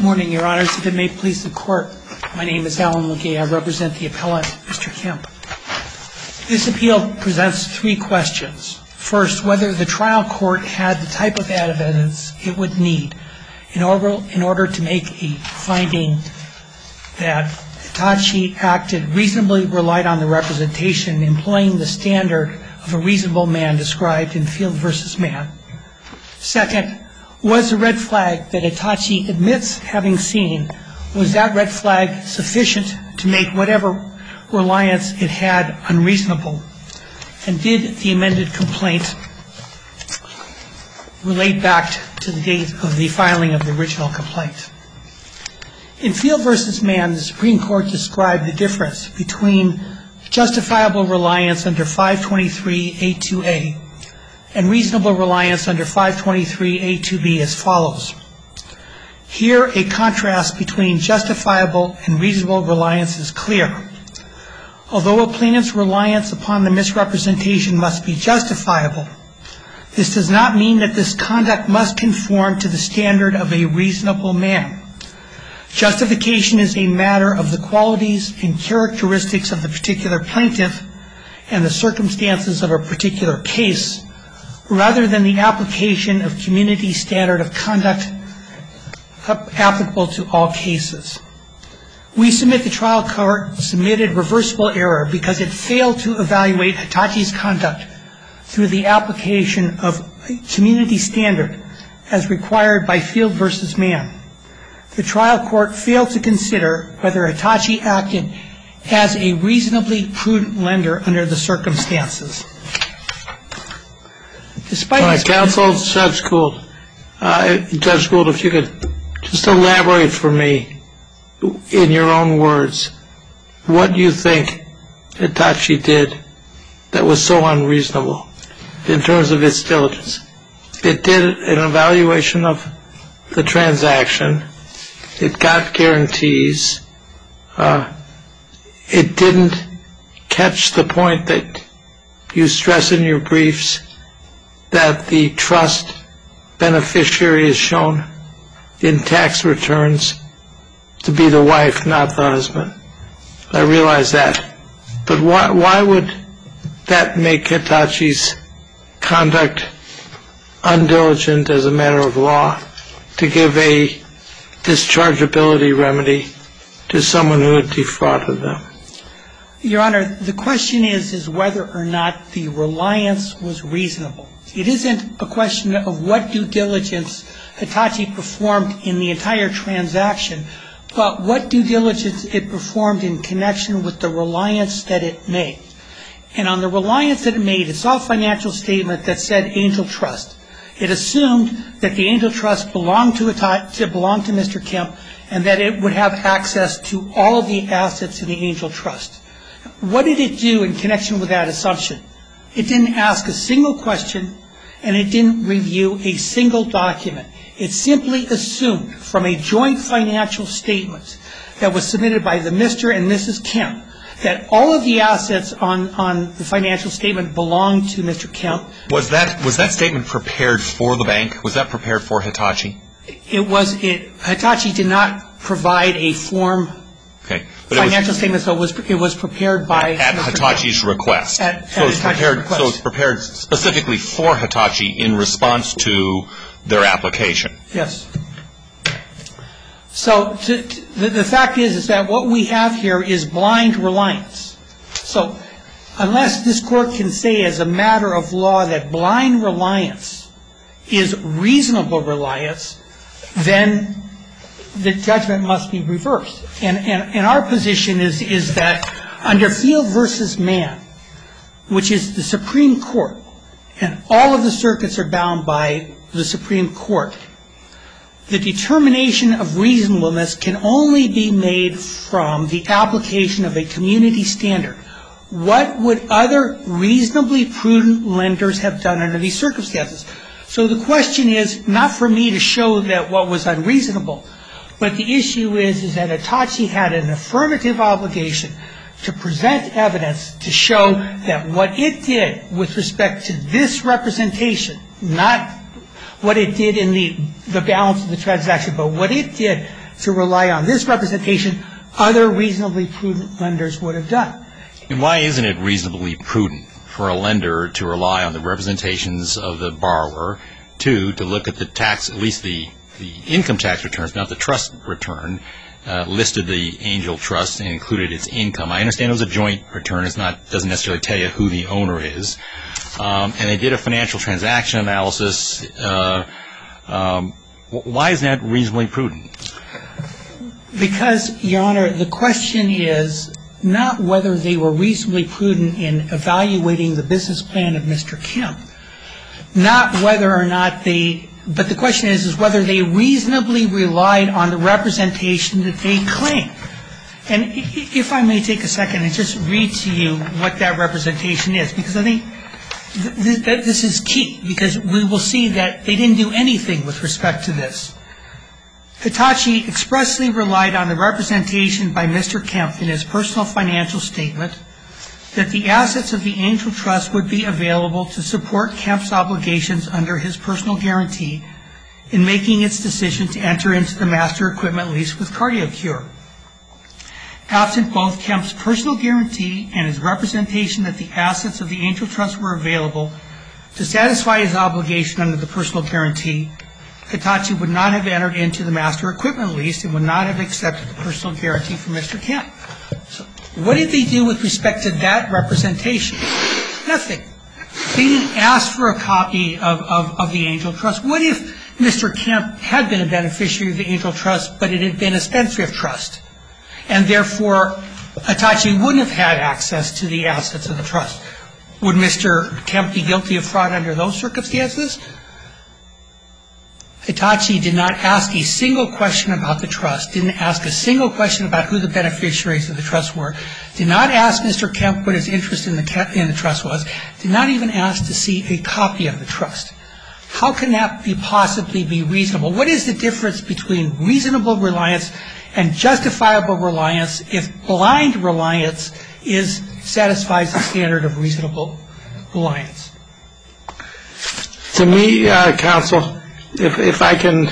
Good morning, Your Honors. If it may please the Court, my name is Alan Legay. I represent the appellant, Mr. Kemp. This appeal presents three questions. First, whether the trial court had the type of evidence it would need in order to make a finding that Hitachi acted reasonably, relied on the representation, employing the standard of a reasonable man described in Field v. Mann. Second, was the red flag that Hitachi admits having seen, was that red flag sufficient to make whatever reliance it had unreasonable? And did the amended complaint relate back to the date of the filing of the original complaint? In Field v. Mann, the Supreme Court described the difference between justifiable reliance under 523A2A and reasonable reliance under 523A2B as follows. Here, a contrast between justifiable and reasonable reliance is clear. Although a plaintiff's reliance upon the misrepresentation must be justifiable, this does not mean that this conduct must conform to the standard of a reasonable man. Justification is a matter of the qualities and characteristics of the particular plaintiff and the circumstances of a particular case, rather than the application of community standard of conduct applicable to all cases. We submit the trial court submitted reversible error because it failed to evaluate Hitachi's conduct through the application of community standard as required by Field v. Mann. The trial court failed to consider whether Hitachi acted as a reasonably prudent lender under the circumstances. Counsel, Judge Gould, if you could just elaborate for me in your own words, what do you think Hitachi did that was so unreasonable in terms of its diligence? It did an evaluation of the transaction. It got guarantees. It didn't catch the point that you stress in your briefs that the trust beneficiary is shown in tax returns to be the wife, not the husband. I realize that. But why would that make Hitachi's conduct undiligent as a matter of law to give a dischargeability remedy to someone who had defrauded them? Your Honor, the question is whether or not the reliance was reasonable. It isn't a question of what due diligence Hitachi performed in the entire transaction, but what due diligence it performed in connection with the reliance that it made. And on the reliance that it made, it saw a financial statement that said Angel Trust. It assumed that the Angel Trust belonged to Mr. Kemp and that it would have access to all of the assets in the Angel Trust. What did it do in connection with that assumption? It didn't ask a single question, and it didn't review a single document. It simply assumed from a joint financial statement that was submitted by the Mr. and Mrs. Kemp that all of the assets on the financial statement belonged to Mr. Kemp. Was that statement prepared for the bank? Was that prepared for Hitachi? Hitachi did not provide a form financial statement, so it was prepared by at Mr. Hitachi's Kemp. Request. So it's prepared specifically for Hitachi in response to their application. Yes. So the fact is that what we have here is blind reliance. So unless this court can say as a matter of law that blind reliance is reasonable reliance, then the judgment must be reversed. And our position is that under Field v. Mann, which is the Supreme Court, and all of the circuits are bound by the Supreme Court, the determination of reasonableness can only be made from the application of a community standard. What would other reasonably prudent lenders have done under these circumstances? So the question is not for me to show that what was unreasonable, but the issue is that Hitachi had an affirmative obligation to present evidence to show that what it did with respect to this representation, not what it did in the balance of the transaction, but what it did to rely on this representation other reasonably prudent lenders would have done. And why isn't it reasonably prudent for a lender to rely on the representations of the borrower, to look at the tax, at least the income tax returns, not the trust return, listed the Angel Trust and included its income? I understand it was a joint return. Doesn't necessarily tell you who the owner is. And they did a financial transaction analysis. Why isn't that reasonably prudent? Because, Your Honor, the question is not whether they were reasonably prudent in evaluating the business plan of Mr. Kemp, not whether or not but the question is whether they reasonably relied on the representation that they claimed. And if I may take a second and just read to you what that representation is, because I think that this is key, because we will see that they didn't do anything with respect to this. Hitachi expressly relied on the representation by Mr. Kemp in his personal financial statement that the assets of the Angel Trust would be available to support Kemp's obligations under his personal guarantee in making its decision to enter into the master equipment lease with CardioCure. Absent both Kemp's personal guarantee and his representation that the assets of the Angel Trust were available to satisfy his obligation under the personal guarantee, Hitachi would not have entered into the master equipment lease and would not have accepted the personal guarantee from Mr. Kemp. So what did they do with respect to that representation? Nothing. They didn't ask for a copy of the Angel Trust. What if Mr. Kemp had been a beneficiary of the Angel Trust, but it had been a spendthrift trust, and therefore Hitachi wouldn't have had access to the assets of the trust? Would Mr. Kemp be guilty of fraud under those circumstances? Hitachi did not ask a single question about the trust, didn't ask a single question about who the beneficiaries of the trust were, did not ask Mr. Kemp what his interest in the trust was, did not even ask to see a copy of the trust. How can that possibly be reasonable? What is the difference between reasonable reliance and justifiable reliance if blind reliance satisfies the standard of reasonable reliance? To me, counsel, if I can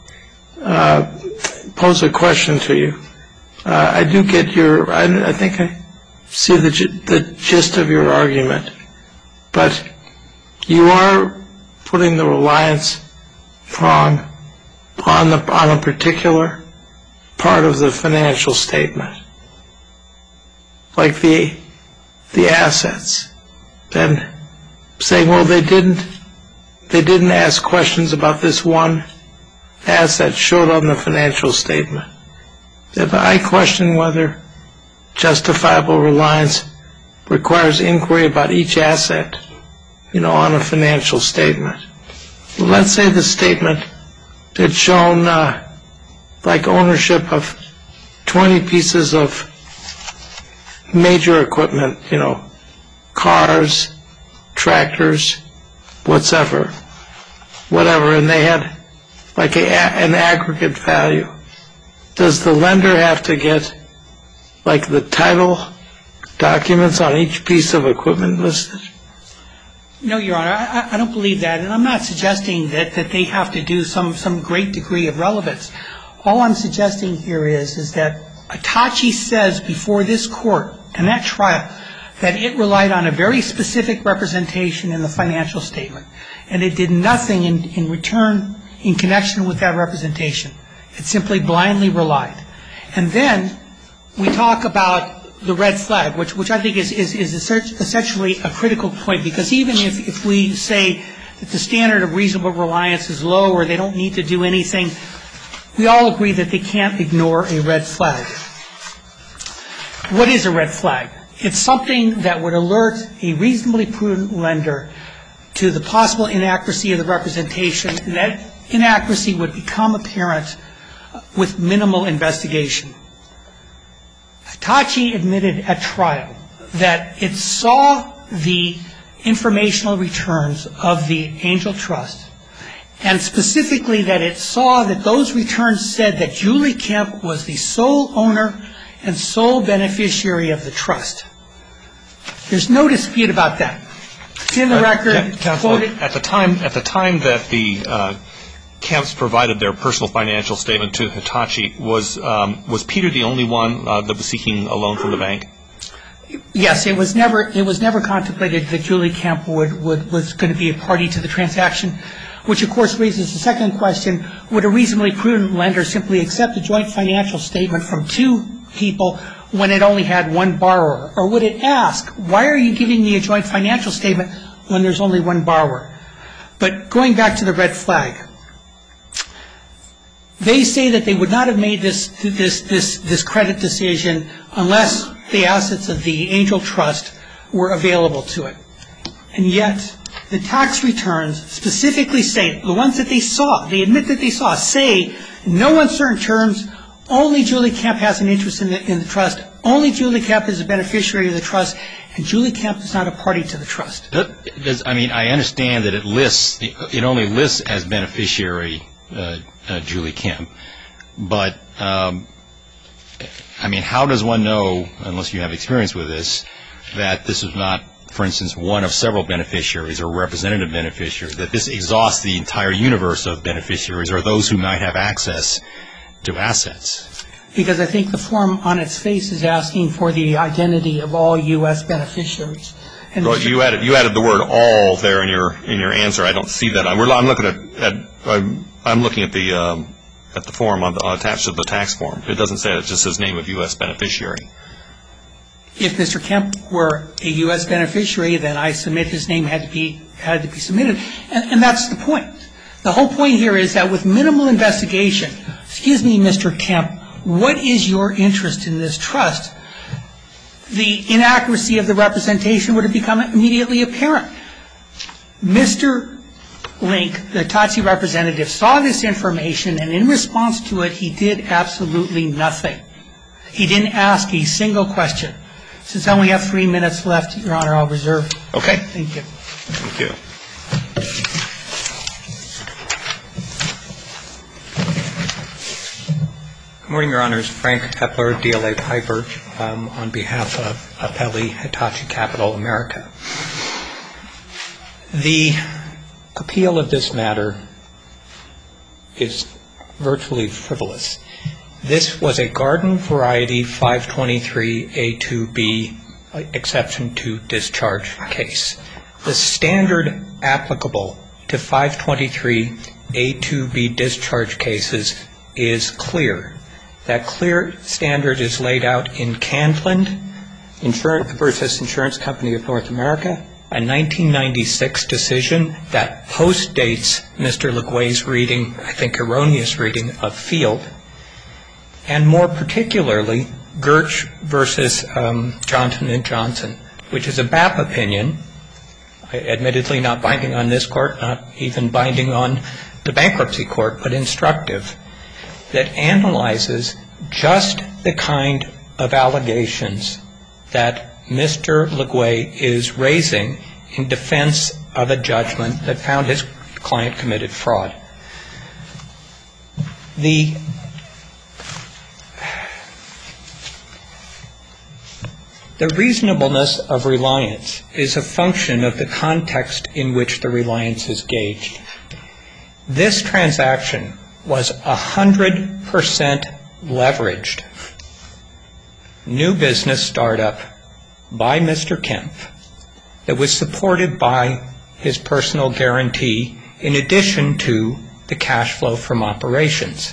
pose a question to you, I do get I think I see the gist of your argument, but you are putting the reliance prong on a particular part of the financial statement, like the assets, then saying, well, they didn't ask questions about this one asset showed on the financial statement. If I question whether justifiable reliance requires inquiry about each asset, on a financial statement. Well, let's say the statement had shown like ownership of 20 pieces of major equipment, cars, tractors, whatever, and they had like an aggregate value. Does the lender have to get like the title documents on each piece of equipment listed? No, Your Honor, I don't believe that, and I'm not suggesting that they have to do some great degree of relevance. All I'm suggesting here is that Hitachi says before this court and that trial that it relied on a very specific representation in the financial statement, and it did nothing in return in connection with that representation. It simply blindly relied. And then we talk about the red flag, which I think is essentially a critical point, because even if we say that the standard of reasonable reliance is low or they don't need to do anything, we all agree that they can't ignore a red flag. What is a red flag? It's something that would alert a reasonably prudent lender to the possible inaccuracy of the representation, and that inaccuracy would become apparent with minimal investigation. Hitachi admitted at trial that it saw the informational returns of the Angel Trust, and specifically that it saw that those returns said that Julie Kemp was the sole owner and sole beneficiary of the trust. There's no dispute about that. It's in the record. Counsel, at the time that the Kemp's provided their personal financial statement to Hitachi, was Peter the only one that was seeking a loan from the bank? Yes, it was never contemplated that Julie Kemp was going to be a party to the transaction, which of course raises the second question: would a reasonably prudent lender simply accept a joint financial statement from two people when it only had one borrower, or would it ask, why are you giving me a joint financial statement when there's only one borrower? But going back to the red flag, they say that they would not have made this credit decision unless the assets of the Angel Trust were available to it. And yet, the tax returns specifically say, the ones that they saw, they admit that they saw, say, in no uncertain terms, only Julie Kemp has an interest in the trust, only Julie Kemp is a beneficiary of the trust, and Julie Kemp is not a party to the trust. I understand that it only lists as beneficiary Julie Kemp, but how does one know, unless you have experience with this, that this is not, for instance, one of several beneficiaries or representative beneficiaries, that this exhausts the entire universe of beneficiaries or those who might have access to assets? Because I think the form on its face is asking for the identity of all U.S. beneficiaries. And well, you added the word "all" there in your answer. I don't see that. I'm looking at the form attached to the tax form. It doesn't say it; it just says name of U.S. beneficiary. If Mr. Kemp were a U.S. beneficiary, then I submit his name had to be submitted, and that's the point. The whole point here is that with minimal investigation, excuse me, Mr. Kemp, what is your interest in this trust? The inaccuracy of the representation would have become immediately apparent. Mr. Link, the Hitachi representative, saw this information, and in response to it, he did absolutely nothing. He didn't ask a single question. Since I only have 3 minutes left, Your Honor, I'll reserve. Okay. Thank you. Thank you. Good morning, Your Honors. Frank Hepler, DLA Piper, on behalf of Appellee Hitachi Capital America. The appeal of this matter is virtually frivolous. This was a garden variety 523A2B exception to discharge case. The standard applicable to 523A2B discharge cases is clear. That clear standard is laid out in Candland versus Insurance Company of North America, a 1996 decision that postdates Mr. LeGuay's reading, I think erroneous reading, of Field, and more particularly Gertsch versus Johnson & Johnson, which is a BAP opinion, admittedly not binding on this court, not even binding on the bankruptcy court, but instructive, that analyzes just the kind of allegations that Mr. LeGuay is raising in defense of a judgment that found his client committed fraud. The reasonableness of reliance is a function of the context in which the reliance is gauged. This transaction was 100% leveraged new business startup by Mr. Kemp that was supported by his personal guarantee in addition to the cash flow from operations.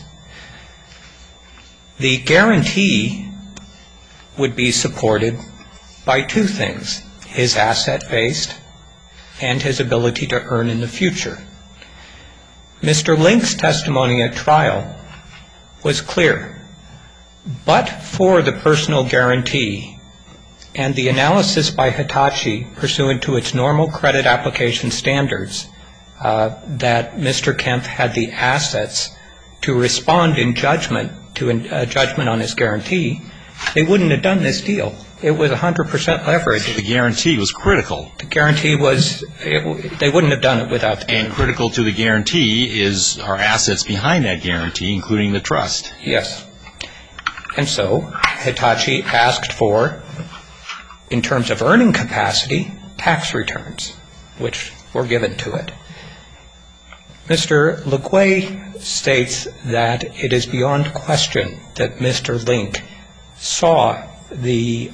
The guarantee would be supported by two things: his asset-based and his ability to earn in the future. Mr. Link's testimony at trial was clear. But for the personal guarantee and the analysis by Hitachi pursuant to its normal credit application standards that Mr. Kemp had the assets to respond in judgment to a judgment on his guarantee, they wouldn't have done this deal. It was 100% leverage. The guarantee was critical. The guarantee was, they wouldn't have done it without the guarantee. And critical to the guarantee are assets behind that guarantee, including the trust. Yes. And so Hitachi asked for, in terms of earning capacity, tax returns, which were given to it. Mr. LeGuay states that it is beyond question that Mr. Link saw the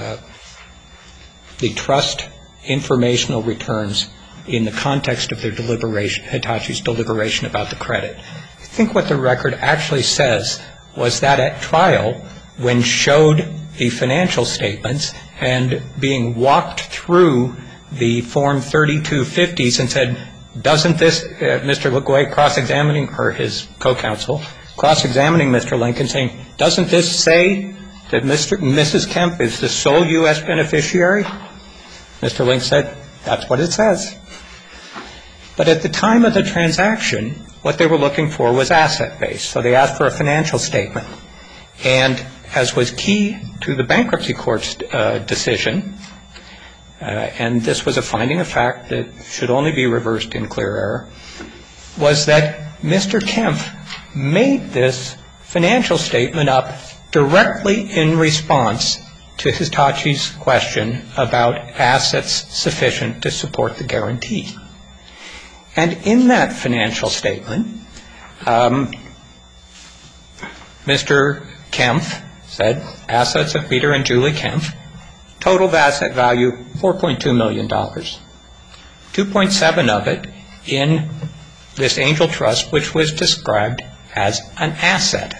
trust informational returns in the context of their deliberation, Hitachi's deliberation about the credit. I think what the record actually says was that at trial, when showed the financial statements and being walked through the Form 3250s and said, doesn't this, Mr. LeGuay cross-examining, or his co-counsel, cross-examining Mr. Link and saying, doesn't this say that Mrs. Kemp is the sole U.S. beneficiary? Mr. Link said, that's what it says. But at the time of the transaction, what they were looking for was asset-based. So they asked for a financial statement. And as was key to the bankruptcy court's decision, and this was a finding of fact that should only be reversed in clear error, was that Mr. Kemp made this financial statement up directly in response to Hitachi's question about assets sufficient to support the guarantee. And in that financial statement, Mr. Kemp said, assets of Peter and Julie Kemp, total asset value $4.2 million. 2.7 of it in this angel trust, which was described as an asset.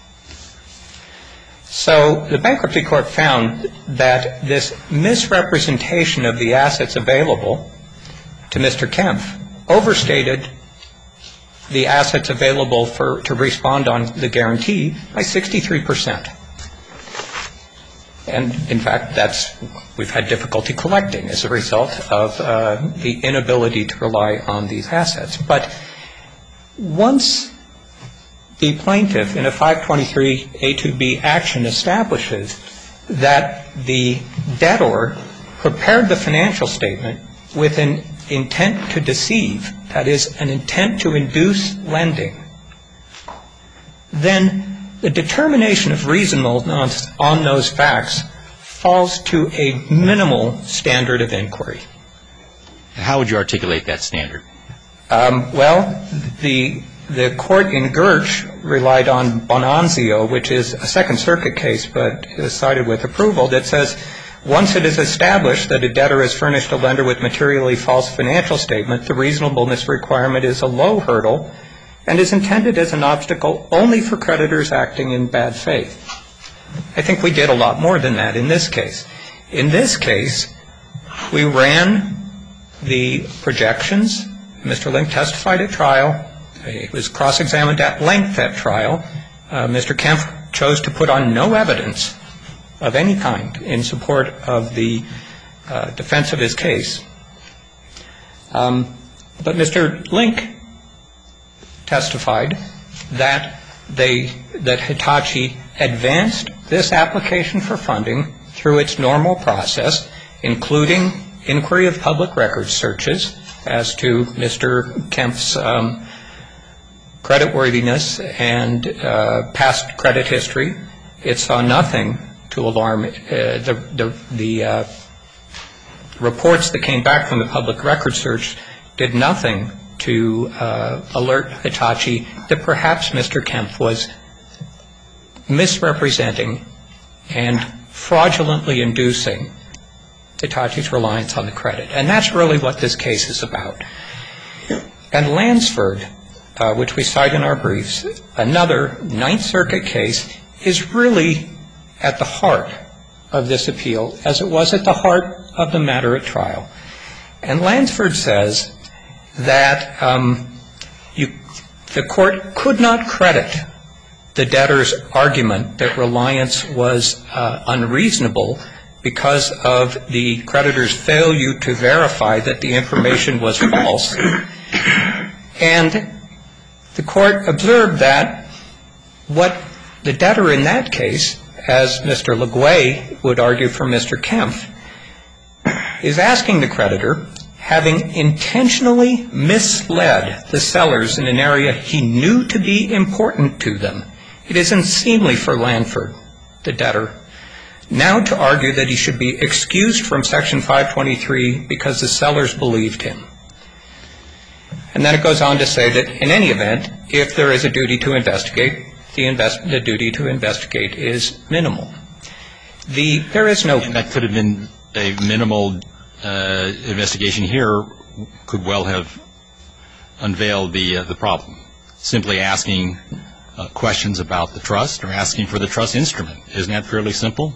So the bankruptcy court found that this misrepresentation of the assets available to Mr. Kemp overstated the assets available to respond on the guarantee by 63%. And in fact, we've had difficulty collecting as a result of the inability to rely on these assets. But once the plaintiff in a 523A2B action establishes that the debtor prepared the financial statement with an intent to deceive, that is, an intent to induce lending, then the determination of reasonableness on those facts falls to a minimal standard of inquiry. How would you articulate that standard? Well, the court in Gersh relied on Bonanzio, which is a Second Circuit case, but is cited with approval, that says once it is established that a debtor has furnished a lender with materially false financial statement, the reasonableness requirement is a low hurdle and is intended as an obstacle only for creditors acting in bad faith. I think we did a lot more than that in this case. In this case, we ran the projections. Mr. Link testified at trial. He was cross-examined at length at trial. Mr. Kemp chose to put on no evidence of any kind in support of the defense of his case. But Mr. Link testified that Hitachi advanced this application for funding through its normal process, including inquiry of public records searches as to Mr. Kemp's creditworthiness and past credit history. It saw nothing to alarm the reports that came back from the public records search did nothing to alert Hitachi that perhaps Mr. Kemp was misrepresenting and fraudulently inducing Hitachi's reliance on the credit. And that's really what this case is about. And Lansford, which we cite in our briefs, another Ninth Circuit case, is really at the heart of this appeal, as it was at the heart of the matter at trial. And Lansford says that the court could not credit the debtor's argument that reliance was unreasonable because of the creditor's failure to verify that the information was false. And the court observed that what the debtor in that case, as Mr. LeGuay would argue for Mr. Kemp, is asking the creditor, having intentionally misled the sellers in an area he knew to be important to them, it is unseemly for Lansford, the debtor, now to argue that he should be excused from Section 523 because the sellers believed him. And then it goes on to say that in any event, if there is a duty to investigate, the duty to investigate is minimal. There is no... And that could have been a minimal investigation here could well have unveiled the problem. Simply asking questions about the trust or asking for the trust instrument. Isn't that fairly simple?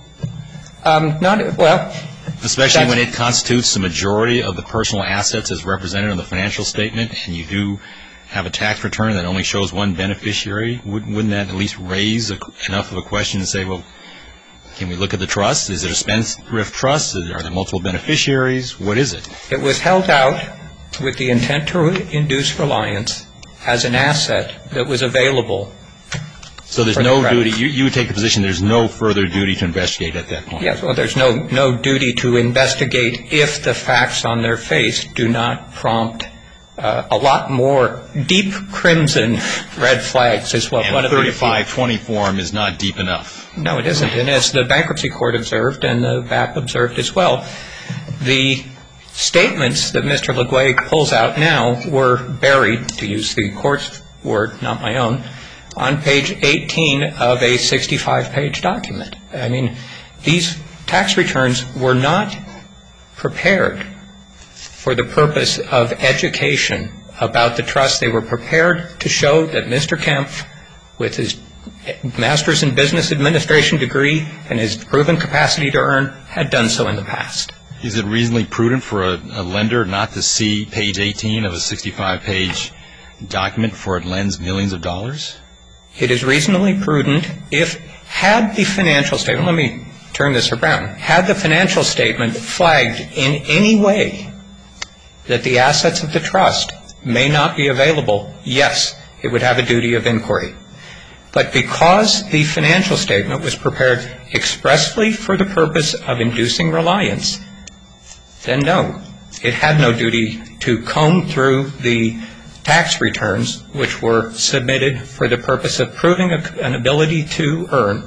Especially when it constitutes the majority of the personal assets as represented in the financial statement, and you do have a tax return that only shows one beneficiary. Wouldn't that at least raise enough of a question to say, well, can we look at the trust? Is it a spendthrift trust? Are there multiple beneficiaries? What is it? It was held out with the intent to induce reliance as an asset that was available. So there's no duty. You would take the position there's no further duty to investigate at that point. Yes, well, there's no duty to investigate if the facts on their face do not prompt a lot more deep crimson red flags is what one of the... And the 3520 form is not deep enough. No, it isn't. And as the bankruptcy court observed and the BAP observed as well, the statements that Mr. Legway pulls out now were buried, to use the court's word, not my own, on page 18 of a 65-page document. I mean, these tax returns were not prepared for the purpose of education about the trust. They were prepared to show that Mr. Kemp, with his master's in business administration degree and his proven capacity to earn, had done so in the past. Is it reasonably prudent for a lender not to see page 18 of a 65-page document before it lends millions of dollars? It is reasonably prudent if, had the financial statement, let me turn this around, had the financial statement flagged in any way that the assets of the trust may not be available, yes, it would have a duty of inquiry. But because the financial statement was prepared expressly for the purpose of inducing reliance, then no, it had no duty to comb through the tax returns which were submitted for the purpose of proving an ability to earn,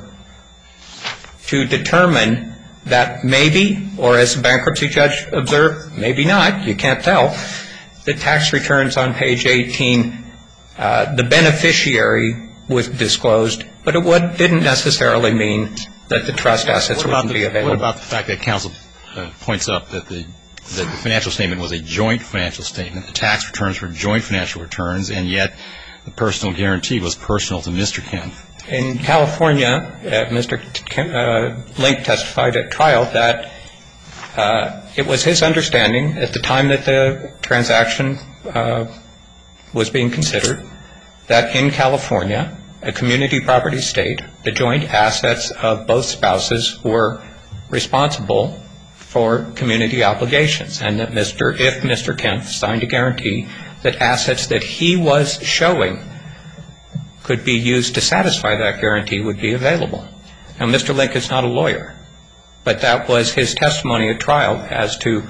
to determine that maybe, or as the bankruptcy judge observed, maybe not, you can't tell, the tax returns on page 18, the beneficiary was disclosed, but it didn't necessarily mean that the trust assets wouldn't be available. What about the fact that counsel points up that the financial statement was a joint financial statement, the tax returns were joint financial returns, and yet the personal guarantee was personal to Mr. Kemp? In California, Mr. Link testified at trial that it was his understanding at the time that the transaction was being considered that in California, a community property state, the joint assets of both spouses were responsible for community obligations, and that if Mr. Kemp signed a guarantee that assets that he was showing could be used to satisfy that guarantee would be available. Now, Mr. Link is not a lawyer, but that was his testimony at trial as to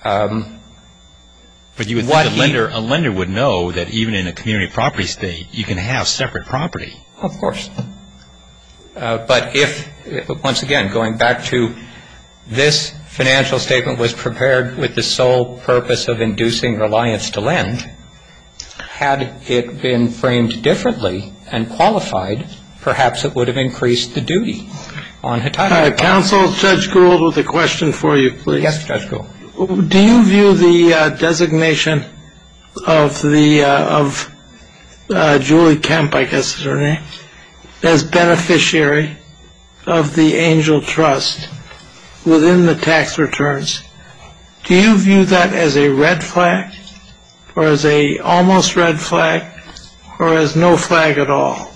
But you would think a lender would know that even in a community property state, you can have separate property. Of course. But once again, going back to this financial statement was prepared with the sole purpose of inducing reliance to lend, had it been framed differently and qualified, perhaps it would have increased the duty on Hitachi. Counsel, Judge Gould with a question for you, please. Yes, Judge Gould. Do you view the designation of Julie Kemp, I guess is her name, as beneficiary of the Angel Trust within the tax returns? Do you view that as a red flag, or as a almost red flag, or as no flag at all?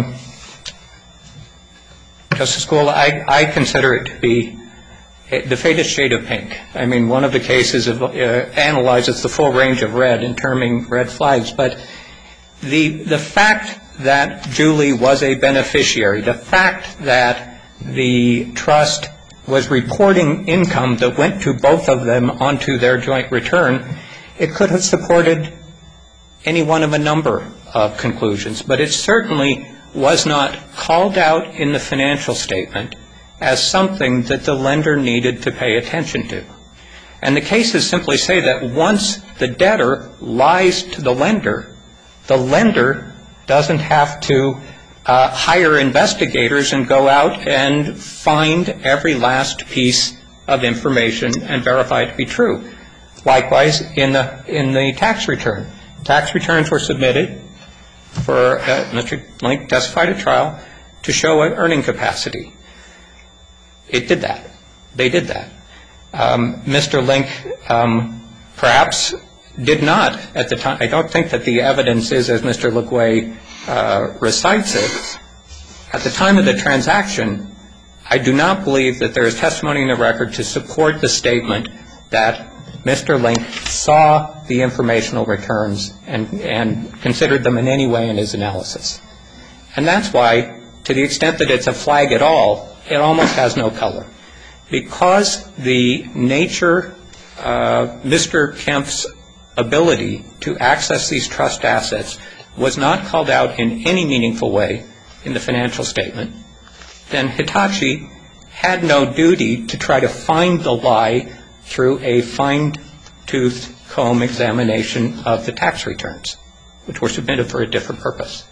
Justice Gould, I consider it to be the faintest shade of pink. I mean, one of the cases analyzes the full range of red in terming red flags, but the fact that Julie was a beneficiary, the fact that the trust was reporting income that went to both of them onto their joint return, it could have supported any one of a number of conclusions, but it certainly was not called out in the financial statement as something that the lender needed to pay attention to. And the cases simply say that once the debtor lies to the lender doesn't have to hire investigators and go out and find every last piece of information and verify it to be true. Likewise, in the tax return. Tax returns were submitted for Mr. Link testified at trial to show an earning capacity. It did that. They did that. Mr. Link perhaps did not at the time. I don't think that the evidence is as Mr. LeGuay recites it. At the time of the transaction, I do not believe that there is testimony in the record to support the statement that Mr. Link saw the informational returns and considered them in any way in his analysis. And that's why, to the extent that it's a flag at all, it almost has no color. Because the nature of Mr. Kemp's ability to access these trust assets was not called out in any meaningful way in the financial statement, then Hitachi had no duty to try to find the lie through a fine-tooth comb examination of the tax returns, which were submitted for a different purpose.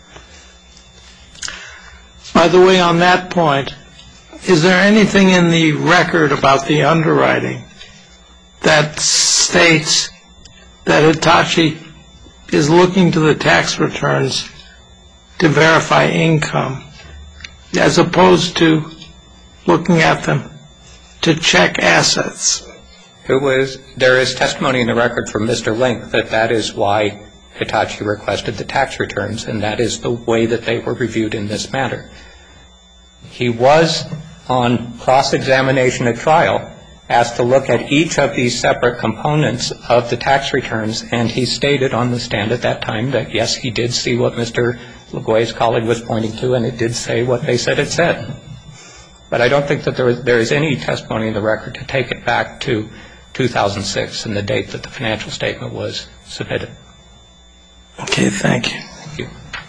By the way, on that point, is there anything in the record about the underwriting that states that Hitachi is looking to the tax returns to verify income as opposed to looking at them to check assets? There is testimony in the record from Mr. Link that that is why Hitachi requested the tax returns, and that is the way that they were reviewed in this matter. He was, on cross-examination at trial, asked to look at each of these separate components of the tax returns, and he stated on the stand at that time that, yes, he did see what Mr. LeGuay's colleague was pointing to, and it did say what they said it said. But I don't think that there is any testimony in the record to take it back to 2006 and the date that the financial statement was submitted. Okay, thank you. Thank you.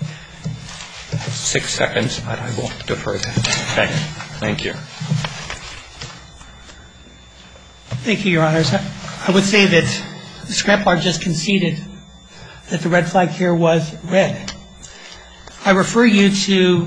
6 seconds, but I will defer that. Okay, thank you. Thank you, Your Honors. I would say that the scrap bar just conceded that the red flag here was red. I refer you to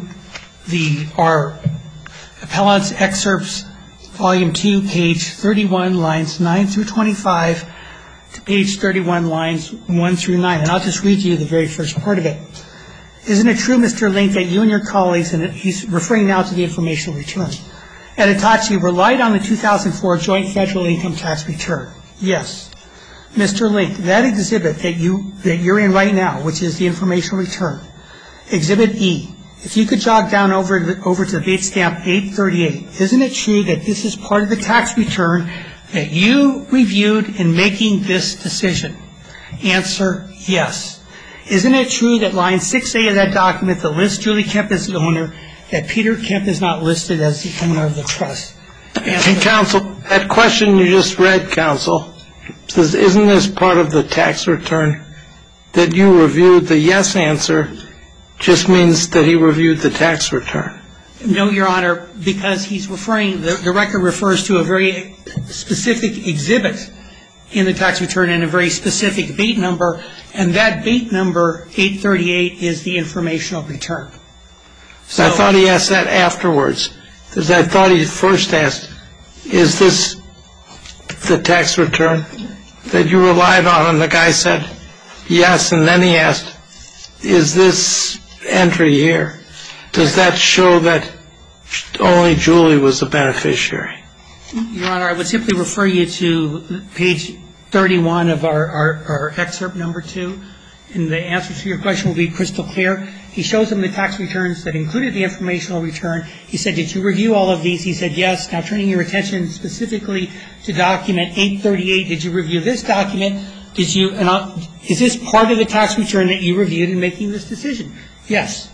our appellant's excerpts, Volume 2, page 31, lines 9 through 25, to page 31, lines 1 through 9. And I'll just read you the very first part of it. Isn't it true, Mr. Link, that you and your colleagues, and he's referring now to the informational return, at Hitachi relied on the 2004 joint federal income tax return? Yes. Mr. Link, that exhibit that you're in right now, which is the informational return, Exhibit E, if you could jog down over to the date stamp 838, isn't it true that this is part of the tax return that you reviewed in making this decision? Answer, yes. Isn't it true that line 6A of that document that lists Julie Kemp as the owner, that Peter Kemp is not listed as the owner of the trust? And counsel, that question you just read, counsel, says, isn't this part of the tax return that you reviewed? The yes answer just means that he reviewed the tax return. No, Your Honor, because he's referring, the record refers to a very specific exhibit in the tax return and a very specific beat number, and that beat number, 838, is the informational return. So I thought he asked that afterwards, because I thought he first asked, is this the tax return that you relied on? And the guy said yes, and then he asked, is this entry here, does that show that only Julie was the beneficiary? Your Honor, I would simply refer you to page 31 of our excerpt number 2, and the answer to your question will be crystal clear. He shows him the tax returns that included the informational return. He said, did you review all of these? He said, yes. Now, turning your attention specifically to document 838, did you review this document? Did you, is this part of the tax return that you reviewed in making this decision? Yes.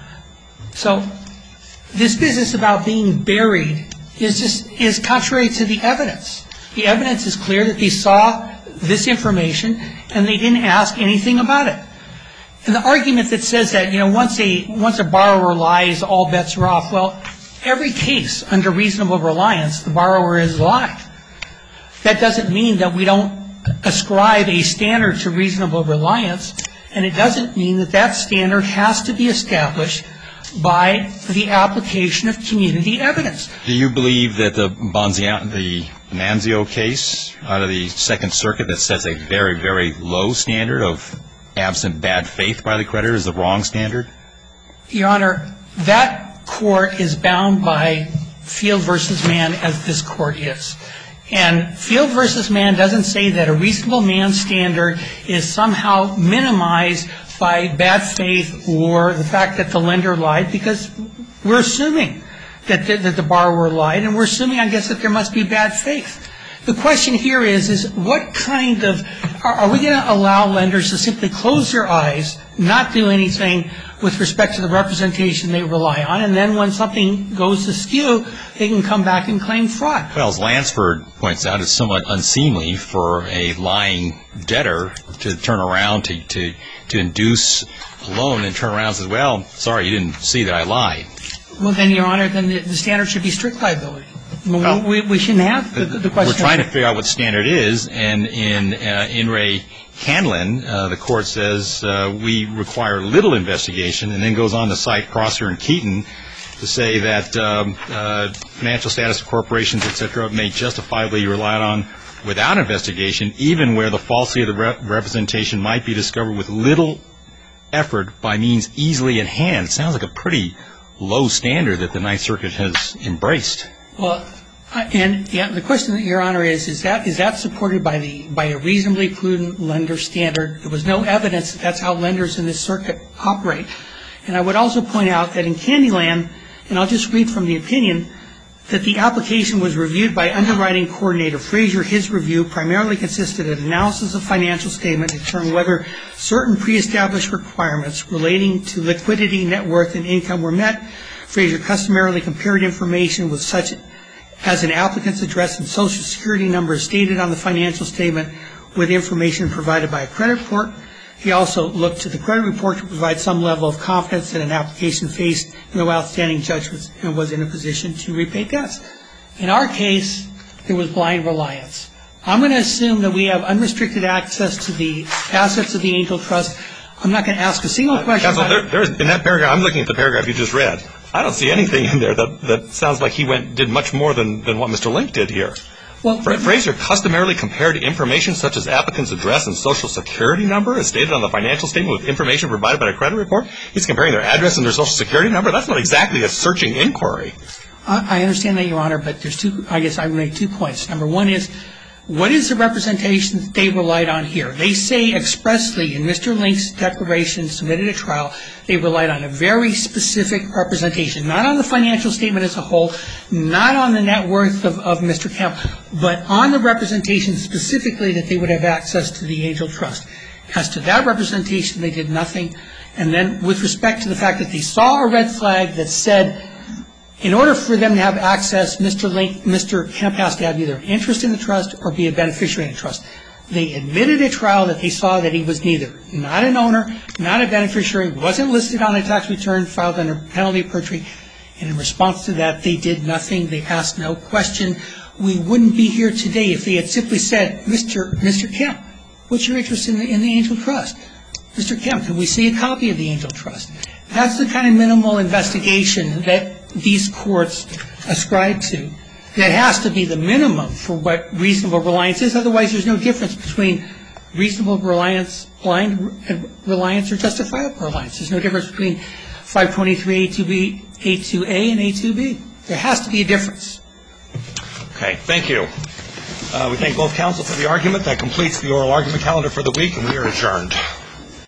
So this business about being buried is contrary to the evidence. The evidence is clear that they saw this information and they didn't ask anything about it. And the argument that says that, once a borrower lies, all bets are off. Well, every case under reasonable reliance, the borrower is alive. That doesn't mean that we don't ascribe a standard to reasonable reliance, and it doesn't mean that that standard has to be established by the application of community evidence. Do you believe that the Manzio case out of the Second Circuit that sets a very, very low standard of absent bad faith by the creditor is the wrong standard? Your Honor, that court is bound by Field v. Mann as this court is. And Field v. Mann doesn't say that a reasonable man standard is somehow minimized by bad faith or the fact that the lender lied, because we're assuming that the borrower lied, and we're assuming, I guess, that there must be bad faith. The question here is what kind of, are we going to allow lenders to simply close their eyes, not do anything with respect to the representation they rely on, and then when something goes askew, they can come back and claim fraud? Well, as Lansford points out, it's somewhat unseemly for a lying debtor to turn around to induce a loan and turn around and say, well, sorry, you didn't see that I lied. Well, then, Your Honor, then the standard should be strict liability. Well, we shouldn't have the question. We're trying to figure out what standard is, and in Ray Hanlon, the court says we require little investigation, and then goes on to cite Prosser and Keaton to say that financial status of corporations, et cetera, may justifiably be relied on without investigation, even where the falsity of the representation might be discovered with little effort by means easily at hand. It sounds like a pretty low standard that the Ninth Circuit has embraced. Well, and the question, Your Honor, is that supported by a reasonably prudent lender standard? There was no evidence that that's how lenders in this circuit operate. And I would also point out that in Candyland, and I'll just read from the opinion, that the application was reviewed by underwriting coordinator Frazier. His review primarily consisted of analysis of financial statement to determine whether certain pre-established requirements relating to liquidity, net worth, and income were met. Frazier customarily compared information with such as an applicant's address and social security number stated on the financial statement with information provided by a credit report. He also looked to the credit report to provide some level of confidence that an application faced no outstanding judgments and was in a position to repay debts. In our case, there was blind reliance. I'm going to assume that we have unrestricted access to the assets of the Angel Trust. I'm not going to ask a single question. Counsel, in that paragraph, I'm looking at the paragraph you just read. I don't see anything in there that sounds like he did much more than what Mr. Link did here. Well, Frazier customarily compared information such as applicant's address and social security number as stated on the financial statement with information provided by a credit report. He's comparing their address and their social security number. That's not exactly a searching inquiry. I understand that, Your Honor, but there's I guess I would make 2 points. Number one is, what is the representation that they relied on here? They say expressly in Mr. Link's declaration submitted at trial, they relied on a very specific representation, not on the financial statement as a whole, not on the net worth of Mr. Kemp, but on the representation specifically that they would have access to the Angel Trust. As to that representation, they did nothing. And then with respect to the fact that they saw a red flag that said, in order for them to have access, Mr. Kemp has to have either an interest in the trust or be a beneficiary in the trust. They admitted at trial that they saw that he was neither, not an owner, not a beneficiary, wasn't listed on a tax return filed under penalty of perjury. And in response to that, they did nothing. They asked no question. We wouldn't be here today if they had simply said, Mr. Kemp, what's your interest in the Angel Trust? Mr. Kemp, can we see a copy of the Angel Trust? That's the kind of minimal investigation that these courts ascribe to. That has to be the minimum for what reasonable reliance is. Otherwise, there's no difference between reasonable reliance, blind reliance, or justifiable reliance. There's no difference between 523A2B, A2A, and A2B. There has to be a difference. Okay, thank you. We thank both counsel for the argument. That completes the oral argument calendar for the week, and we are adjourned.